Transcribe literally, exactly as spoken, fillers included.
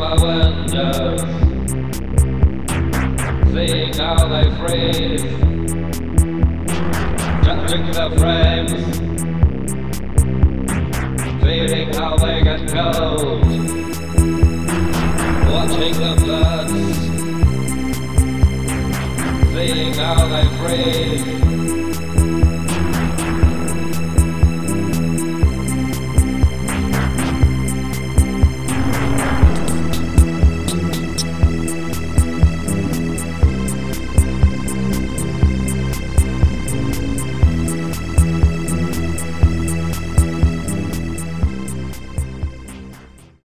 our windows, seeing how they freeze, touching the frames, feeling how they get cold, watching the birds, seeing how they freeze.